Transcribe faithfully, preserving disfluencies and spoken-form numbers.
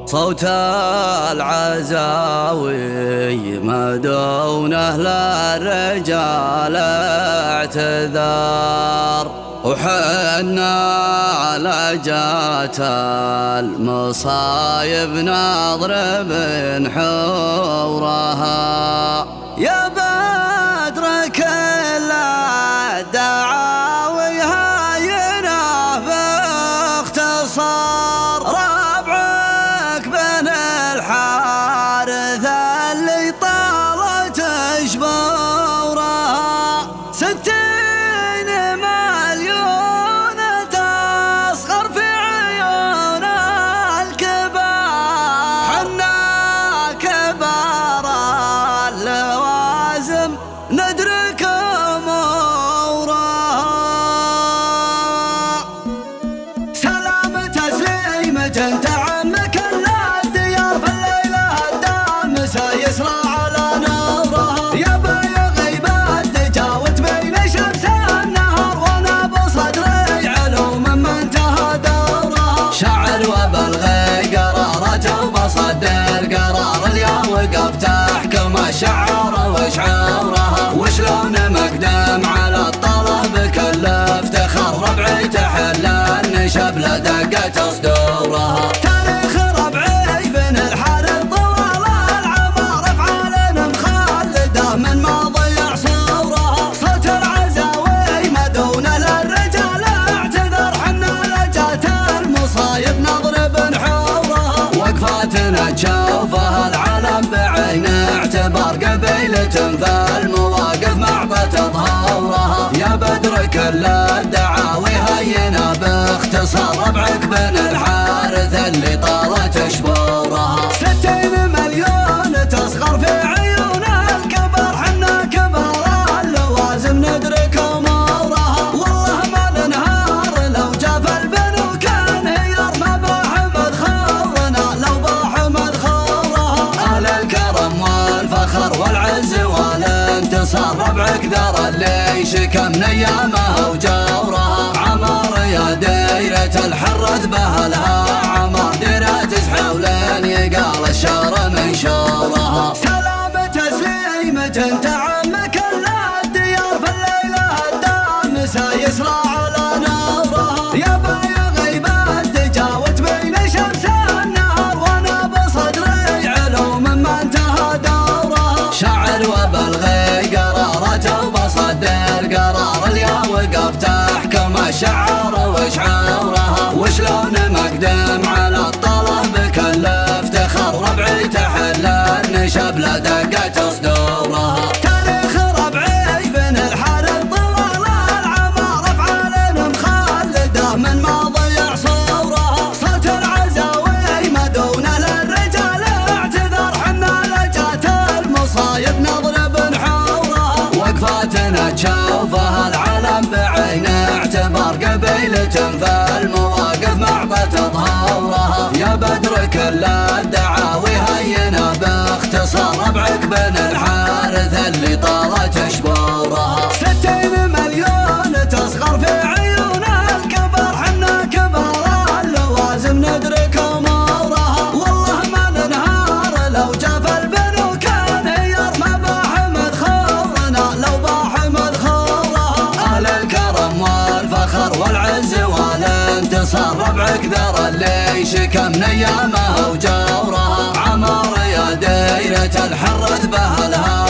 صوت العزاوي ما دون أهل الرجال اعتذار، وحنا على جات المصايب نضرب حورها. يا بدر كل الدعاوي هاينة باختصار، ربعك بن الحارث اللي طالت شبورها. ستين مليون تصغر في عيون الكبار، حنا كبار اللوازم ندرك أمورها. سلامة تسليمة تعمك الديار في الليلة الدامسة يسرى على نورها. يا بيا غيبة تجاوت بين شمس النهار، وانا بصدري علوم ما انتهى دورها. شعر وبلغي قرارته وبصدر قرار، اليوم وقفت احكم الشعر وشعورها. وشلون مقدم على الطلب بكل افتخار، ربعي تحل النشب لدقة صدورها. تاريخ ربعي بن الحارث طوال العمر افعال مخلده من ماضي عصورها. صوت العزاوي مدون للرجال اعتذر، حنا لجات المصايب نضرب نحورها. وقفاتنا تشوفها العالم بعين اعتبار، قبيلة في المواقف معطت ظهورها. يا بدر كل الدعاوي هينا باختصار، ربعك بن الحارث اللي طالت شبورها. ستين مليون تصغر في عيون الكبار، حنا كبار اللوازم ندرك امورها. والله ما النهار لو جاف البنو كان هيار، ما باح مدخورنا لو باح مدخورها. اهل الكرم والفخر والعز والانتصار، ربعك ذر اللي شكم ايامه وجورها. عمار يا ديرة الحرث بهلها عمار، ديرة حولين يقال الشهر منشورها. سلامة تسليمة تعمك الديار في الليلة الدامسة يسرى على نورها. يا بايا غيبة تجاوت بين شمس النهار، وانا بصدري علوم ما انتهى دورها. شعر وبلغي قرارته وبصدر قرار، اليوم وقفت احكم الشعر وشعورها. وشلون مقدم على الطلب بكل افتخار، ربعي تحل النشب لدقة صدورها. تاريخ ربعي بن الحارث طوال العمر افعال مخلده من ماضي عصورها. صوت العزاوي مدون للرجال اعتذر، حنا لجات المصايب نضرب نحورها. وقفاتنا تشوفها العالم بعين اعتبار، قبيلة في المواقف معطت ظهورها. يا بدر كل الدعاوي هينا باختصار، ربعك بن الحارث اللي طالت شبورها. ستين مليون تصغر في عيون الكبار، حنا كبار اللوازم ندرك امورها. والله ما النهار لو جاف البنو كان هيار، ما باح مدخورنا لو باح مدخورها. اهل الكرم والفخر والعز والانتصار، ربعك ذر اللي شكم ايامه وجورها. عمار يا ديرة الحرث بهلها